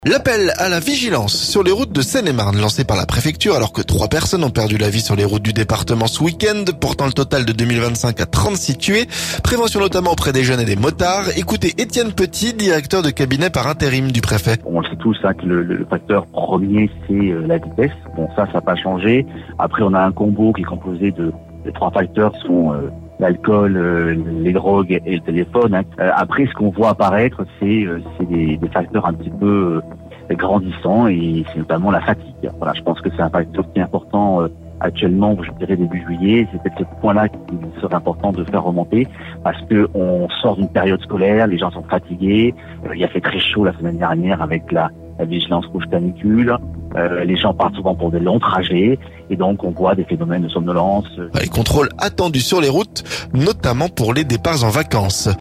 L'appel à la vigilance sur les routes de Seine-et-Marne lancé par la préfecture alors que 3 personnes ont perdu la vie sur les routes du département ce week-end, portant le total de 2025 à 36 tués. Prévention notamment auprès des jeunes et des motards. Écoutez Étienne Petit, directeur de cabinet par intérim du préfet. On le sait tous que le facteur premier c'est la vitesse. Bon, ça n'a pas changé. Après on a un combo qui est composé de 3 facteurs qui sont l'alcool, les drogues et le téléphone. Après, ce qu'on voit apparaître, c'est des facteurs un petit peu grandissants et c'est notamment la fatigue. Voilà, je pense que c'est un facteur qui est important actuellement, je dirais début juillet. C'est peut-être ce point-là qui serait important de faire remonter parce que on sort d'une période scolaire, les gens sont fatigués. Il a fait très chaud la semaine dernière avec la vigilance rouge canicule. Les gens partent souvent pour des longs trajets et donc on voit des phénomènes de somnolence. Les contrôles attendus sur les routes, notamment pour les départs en vacances.